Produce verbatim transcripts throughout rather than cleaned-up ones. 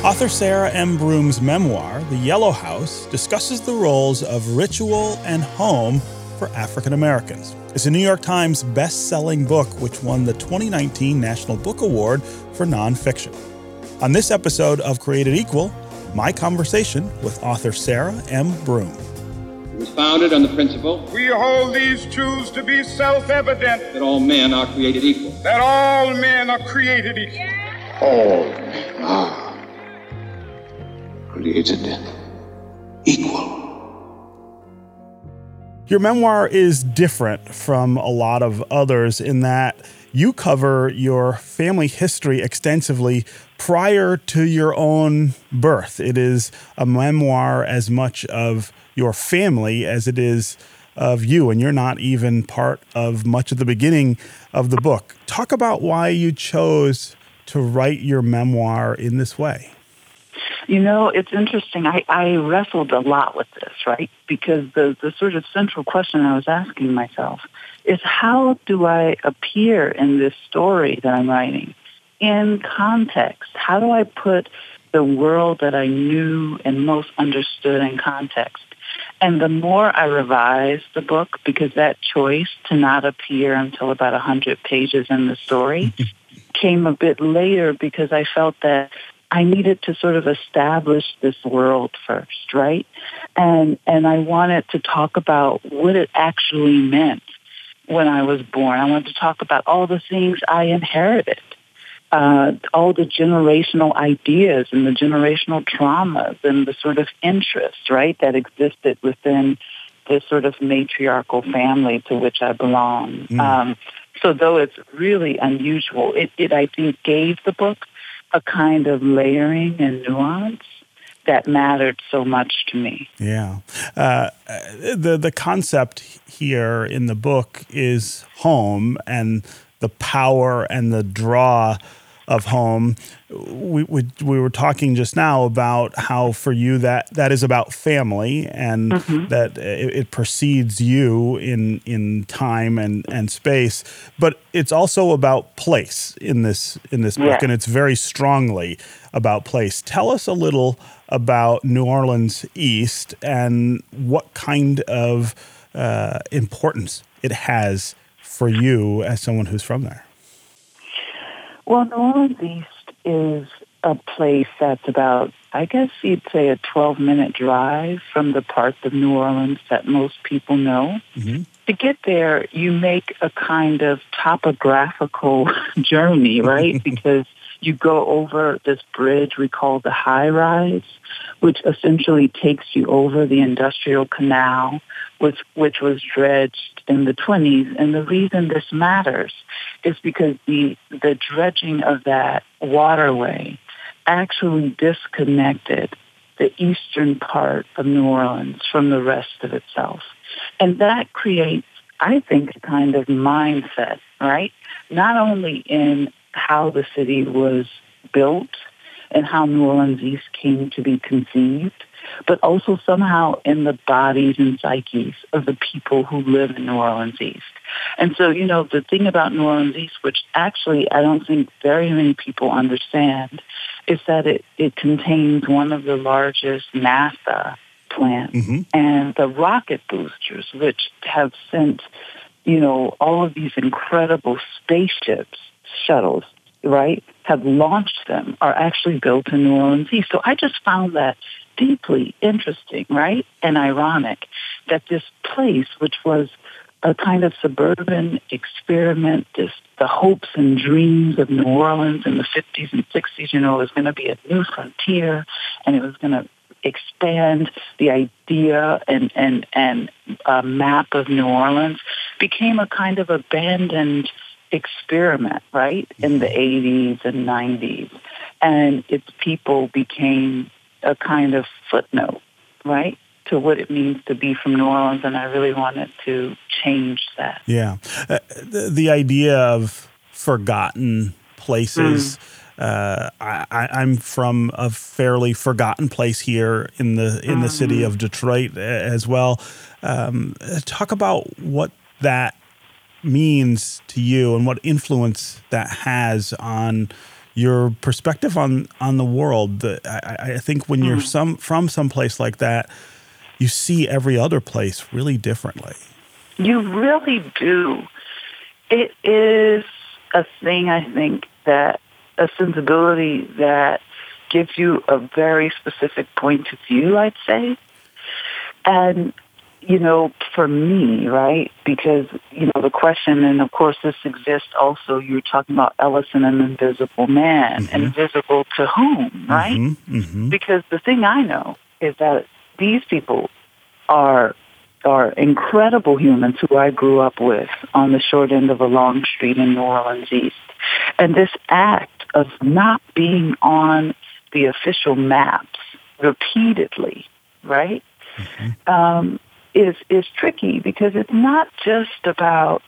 Author Sarah M. Broom's memoir, The Yellow House, discusses the roles of ritual and home for African Americans. It's a New York Times best-selling book which won the twenty nineteen National Book Award for nonfiction. On this episode of Created Equal, my conversation with author Sarah M. Broom. It was founded on the principle we hold these truths to be self-evident, that all men are created equal. that all men are created equal. All men are created equal. Your memoir is different from a lot of others in that you cover your family history extensively prior to your own birth. It is a memoir as much of your family as it is of you, and you're not even part of much of the beginning of the book. Talk about why you chose to write your memoir in this way. You know, it's interesting. I, I wrestled a lot with this, right? Because the, the sort of central question I was asking myself is, how do I appear in this story that I'm writing in context? How do I put the world that I knew and most understood in context? And the more I revised the book, because that choice to not appear until about one hundred pages in the story came a bit later, because I felt that I needed to sort of establish this world first, right? And and I wanted to talk about what it actually meant when I was born. I wanted to talk about all the things I inherited, uh, all the generational ideas and the generational traumas and the sort of interests, right, that existed within this sort of matriarchal family to which I belong. Mm. Um, so though it's really unusual, it, it I think gave the book a kind of layering and nuance that mattered so much to me. Yeah. Uh, the the concept here in the book is home and the power and the draw of home. We, we we were talking just now about how for you that, that is about family, and mm-hmm. that it, it precedes you in in time and, and space, but it's also about place in this in this book, yeah. And it's very strongly about place. Tell us a little about New Orleans East and what kind of uh, importance it has for you as someone who's from there. Well, New Orleans East is a place that's about, I guess you'd say, a twelve-minute drive from the parts of New Orleans that most people know. Mm-hmm. To get there, you make a kind of topographical journey, right? Because you go over this bridge we call the High Rise, which essentially takes you over the Industrial Canal, which, which was dredged in the twenties. And the reason this matters is because the, the dredging of that waterway actually disconnected the eastern part of New Orleans from the rest of itself. And that creates, I think, a kind of mindset, right? Not only in how the city was built and how New Orleans East came to be conceived, but also somehow in the bodies and psyches of the people who live in New Orleans East. And so, you know, the thing about New Orleans East, which actually I don't think very many people understand, is that it, it contains one of the largest NASA plants mm-hmm. and the rocket boosters, which have sent, you know, all of these incredible spaceships, shuttles, right, have launched them, are actually built in New Orleans East. So I just found that deeply interesting, right, and ironic that this place, which was a kind of suburban experiment, this, the hopes and dreams of New Orleans in the fifties and sixties, you know, it was going to be a new frontier, and it was going to expand the idea and, and, and uh, map of New Orleans, became a kind of abandoned experiment, right, in the eighties and nineties. And its people became a kind of footnote, right, to what it means to be from New Orleans. And I really wanted to change that. Yeah. Uh, the, the idea of forgotten places. Mm. Uh, I, I'm from a fairly forgotten place here in the in the mm. city of Detroit as well. Um, talk about what that means to you and what influence that has on your perspective on, on the world. The, I, I think when you're some from some place like that, you see every other place really differently. You really do. It is a thing, I think, that a sensibility that gives you a very specific point of view, I'd say. And, you know, for me, right, because, you know, the question, and of course this exists also, you were talking about Ellison, an invisible man. Mm-hmm. Invisible to whom, right? Mm-hmm. Mm-hmm. Because the thing I know is that these people are are incredible humans who I grew up with on the short end of a long street in New Orleans East. And this act of not being on the official maps repeatedly, right, mm-hmm. um, is is tricky because it's not just about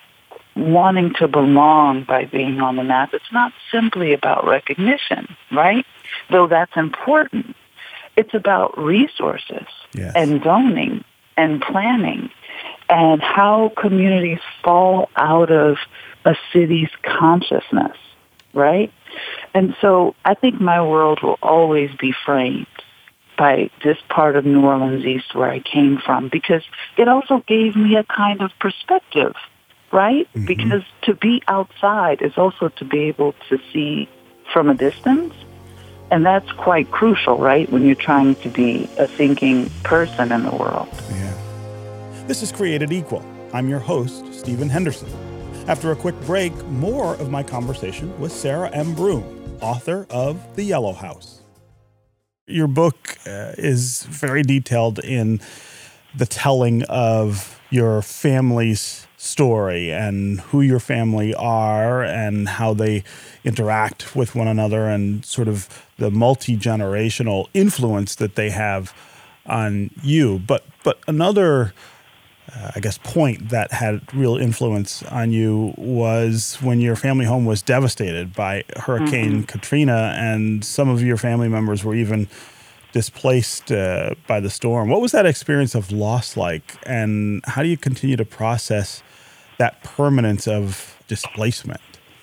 wanting to belong by being on the map. It's not simply about recognition, right? Though that's important. It's about resources yes. and zoning and planning and how communities fall out of a city's consciousness, right? And so I think my world will always be framed by this part of New Orleans East where I came from because it also gave me a kind of perspective, right? Mm-hmm. Because to be outside is also to be able to see from a distance. And that's quite crucial, right, when you're trying to be a thinking person in the world. Yeah. This is Created Equal. I'm your host, Stephen Henderson. After a quick break, more of my conversation with Sarah M. Broom, author of The Yellow House. Your book uh, is very detailed in the telling of your family's story and who your family are and how they interact with one another and sort of the multi-generational influence that they have on you. But but another, uh, I guess, point that had real influence on you was when your family home was devastated by Hurricane mm-hmm. Katrina, and some of your family members were even displaced uh, by the storm. What was that experience of loss like, and how do you continue to process that permanence of displacement?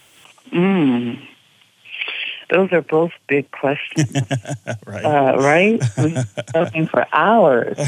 Mm. Those are both big questions, right? Uh, right? We're talking for hours.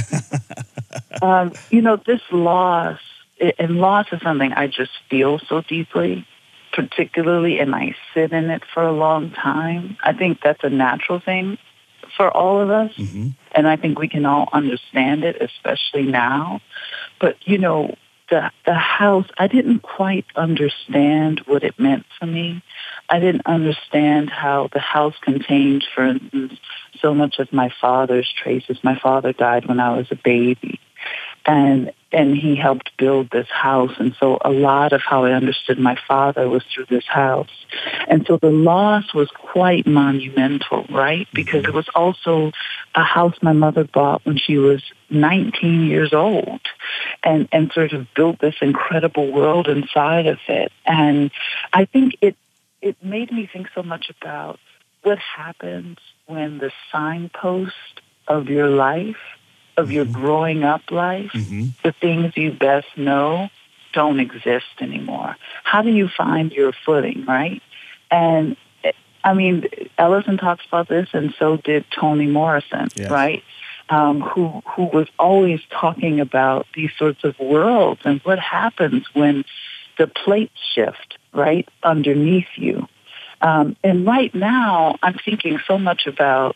um, you know, this loss, and loss is something I just feel so deeply, particularly, and I sit in it for a long time. I think that's a natural thing for all of us, mm-hmm. and I think we can all understand it, especially now. But, you know, The, the house, I didn't quite understand what it meant for me. I didn't understand how the house contained, for instance, so much of my father's traces. My father died when I was a baby, and and he helped build this house. And so a lot of how I understood my father was through this house. And so the loss was quite monumental, right? Because it was also a house my mother bought when she was nineteen years old and, and sort of built this incredible world inside of it. And I think it, it made me think so much about what happens when the signpost of your life, of your growing up life, mm-hmm. the things you best know don't exist anymore. How do you find your footing, right? And I mean, Ellison talks about this, and so did Toni Morrison, yes. right? Um, who who was always talking about these sorts of worlds and what happens when the plates shift, right, underneath you. Um, and right now, I'm thinking so much about,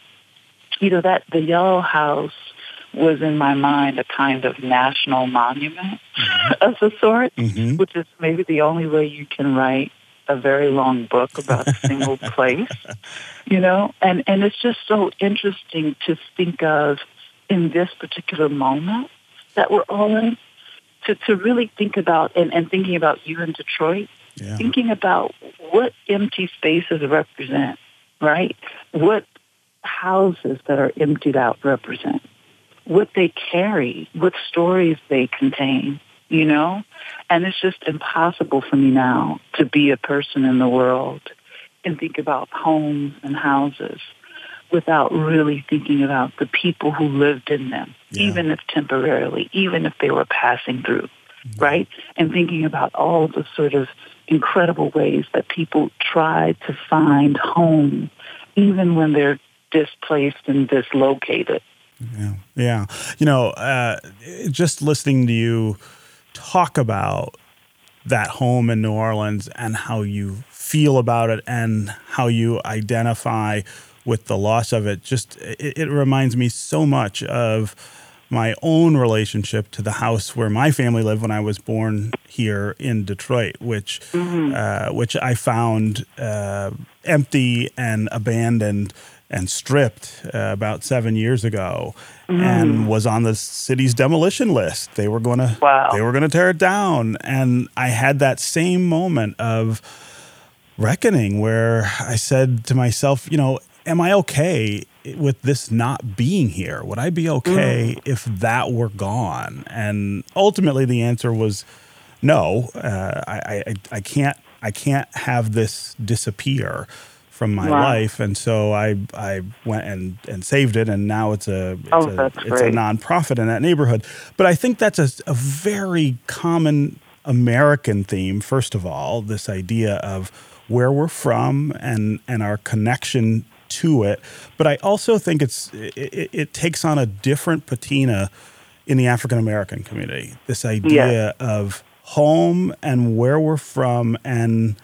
you know, that the Yellow House was in my mind a kind of national monument mm-hmm. of the sort, mm-hmm. which is maybe the only way you can write a very long book about a single place, you know? And, and it's just so interesting to think of in this particular moment that we're all in, to, to really think about, and, and thinking about you in Detroit, yeah. thinking about what empty spaces represent, right? What houses that are emptied out represent, what they carry, what stories they contain, you know? And it's just impossible for me now to be a person in the world and think about homes and houses without really thinking about the people who lived in them, yeah. even if temporarily, even if they were passing through. right? And thinking about all the sort of incredible ways that people try to find home, even when they're displaced and dislocated. Yeah, yeah. You know, uh, just listening to you talk about that home in New Orleans and how you feel about it and how you identify with the loss of it, just it, it reminds me so much of my own relationship to the house where my family lived when I was born here in Detroit, which mm-hmm. uh, which I found uh, empty and abandoned and stripped uh, about seven years ago, mm. and was on the city's demolition list. They were going to wow. they were going to tear it down, and I had that same moment of reckoning where I said to myself, you know, am I okay with this not being here? Would I be okay mm. if that were gone? And ultimately, the answer was no. Uh, I, I I can't I can't have this disappear from my wow. life, and so I I went and, and saved it, and now it's a it's, oh, a, that's it's great. a nonprofit in that neighborhood. But I think that's a, a very common American theme. First of all, this idea of where we're from and and our connection to it. But I also think it's it, it takes on a different patina in the African American community. This idea yeah. of home and where we're from and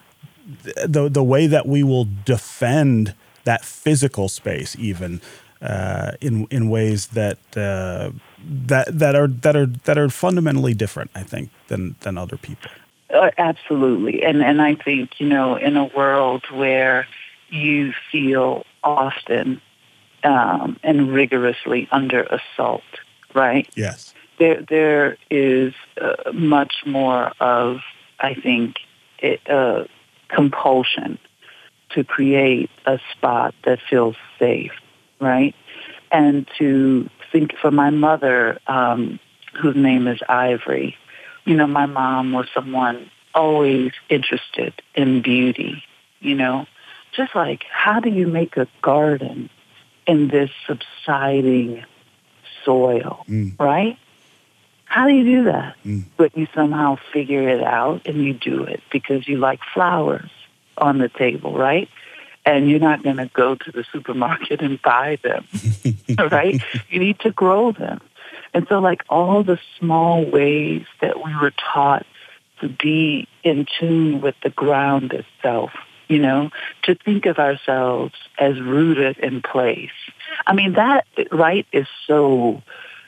the the way that we will defend that physical space, even uh, in in ways that uh, that that are that are that are fundamentally different, I think, than than other people. Uh, absolutely, and and I think, you know, in a world where you feel often um, and rigorously under assault, right? Yes, there there is uh, much more of, I think, it. Uh, compulsion to create a spot that feels safe, right? And to think for my mother, um, whose name is Ivory, you know, my mom was someone always interested in beauty, you know, just like, how do you make a garden in this subsiding soil, mm. right? How do you do that? Mm. But you somehow figure it out and you do it because you like flowers on the table, right? And you're not going to go to the supermarket and buy them, right? You need to grow them. And so like all the small ways that we were taught to be in tune with the ground itself, you know, to think of ourselves as rooted in place. I mean, that, right, is so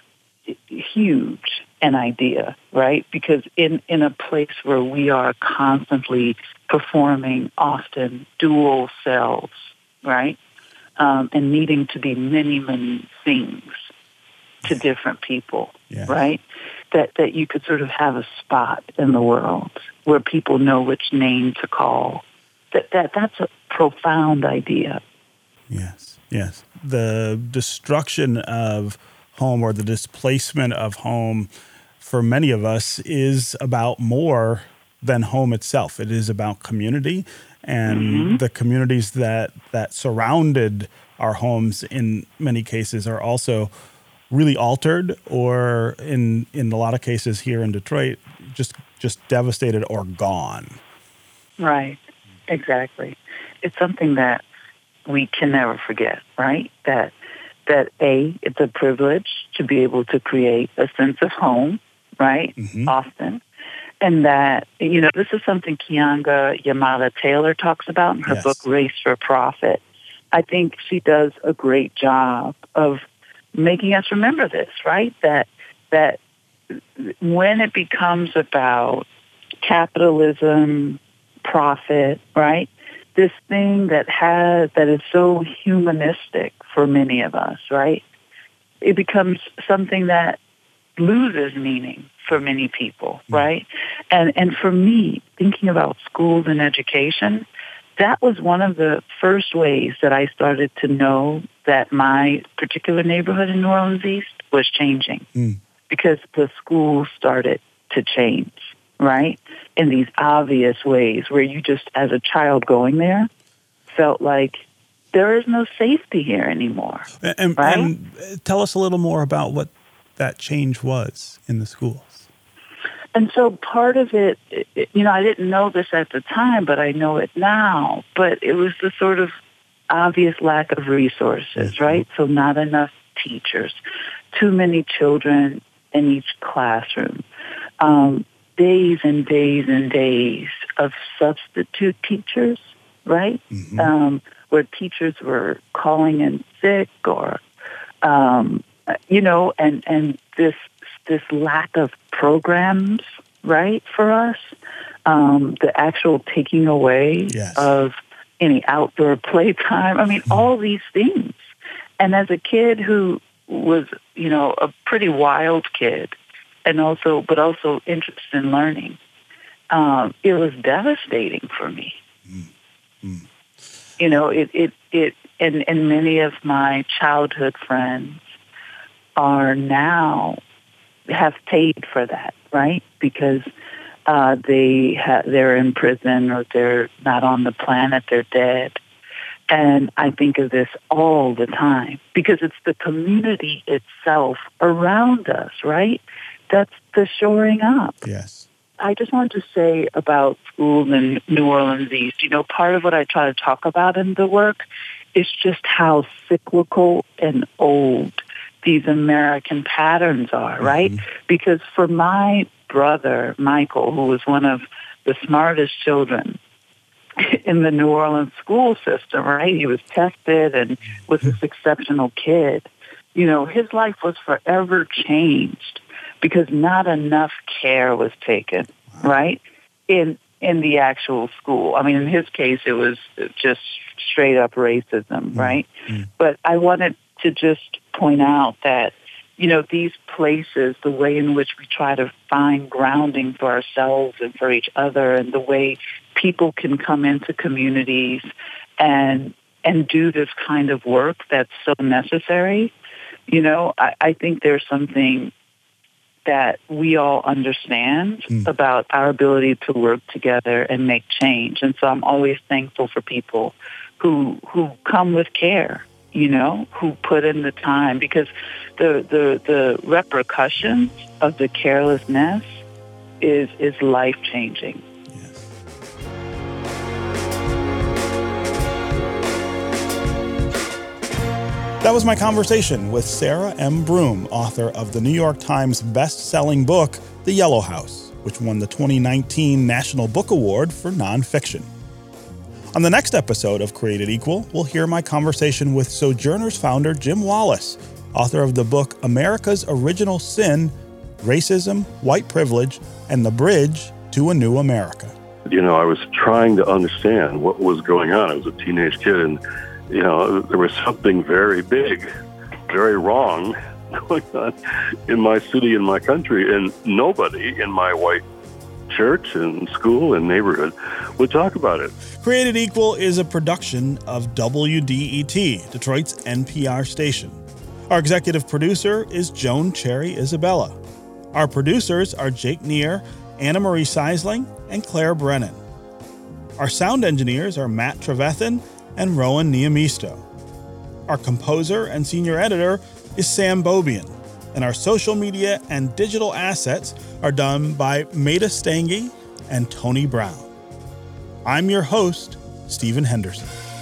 huge an idea, right? Because in, in a place where we are constantly performing often dual selves, right? Um, and needing to be many, many things to different people, yes. right? That that you could sort of have a spot in the world where people know which name to call. That that that's a profound idea. Yes, yes. The destruction of home or the displacement of home for many of us is about more than home itself. It is about community and mm-hmm. the communities that, that surrounded our homes in many cases are also really altered or in, in a lot of cases here in Detroit, just, just devastated or gone. Right. Exactly. It's something that we can never forget, right? That that A, it's a privilege to be able to create a sense of home, right, mm-hmm. often. And that, you know, this is something Keeanga-Yamahtta Taylor talks about in her yes. book, Race for Profit. I think she does a great job of making us remember this, right, that that when it becomes about capitalism, profit, right, this thing that has that is so humanistic for many of us, right? It becomes something that loses meaning for many people, right? And and for me, thinking about schools and education, that was one of the first ways that I started to know that my particular neighborhood in New Orleans East was changing mm. because the schools started to change, right? In these obvious ways where you just, as a child going there, felt like there is no safety here anymore. And, and, right? and tell us a little more about what that change was in the schools. And so part of it, it, you know, I didn't know this at the time, but I know it now. But it was the sort of obvious lack of resources, right? So not enough teachers, too many children in each classroom, um, days and days and days of substitute teachers, right? Mm-hmm. Um, where teachers were calling in sick or, um, you know, and, and this this lack of programs, right, for us, um, the actual taking away yes. of any outdoor playtime. I mean, mm-hmm. all these things. And as a kid who was, you know, a pretty wild kid, and also, but also interested in learning, um, it was devastating for me. Mm-hmm. You know, it, it, it, and, and many of my childhood friends are now have paid for that, right? Because uh, they ha- they're in prison or they're not on the planet, they're dead. And I think of this all the time because it's the community itself around us, right? That's the shoring up. Yes. I just wanted to say about schools in New Orleans East, you know, part of what I try to talk about in the work is just how cyclical and old these American patterns are, right? Mm-hmm. Because for my brother, Michael, who was one of the smartest children in the New Orleans school system, right? He was tested and was this exceptional kid. You know, his life was forever changed because not enough care was taken, right? In in the actual school. I mean, in his case, it was just straight up racism, right? Mm-hmm. But I wanted to just point out that, you know, these places, the way in which we try to find grounding for ourselves and for each other, and the way people can come into communities and and do this kind of work that's so necessary, you know, I, I think there's something that we all understand mm. about our ability to work together and make change. And so I'm always thankful for people who who come with care, you know, who put in the time, because the, the, the repercussions of the carelessness is is life-changing. Yes. That was my conversation with Sarah M. Broom, author of the New York Times best-selling book, The Yellow House, which won the twenty nineteen National Book Award for Nonfiction. On the next episode of Created Equal, we'll hear my conversation with Sojourners founder Jim Wallis, author of the book America's Original Sin, Racism, White Privilege, and the Bridge to a New America. You know, I was trying to understand what was going on. I was a teenage kid, and, you know, there was something very big, very wrong going on in my city, in my country, and nobody in my white church and school and neighborhood would talk about it. Created Equal is a production of W D E T, Detroit's N P R station. Our executive producer is Joan Cherry Isabella. Our producers are Jake Neer, Anna Marie Seisling, and Claire Brennan. Our sound engineers are Matt Trevethan and Rowan Niamisto. Our composer and senior editor is Sam Bobian, and our social media and digital assets are done by Maida Stange and Tony Brown. I'm your host, Stephen Henderson.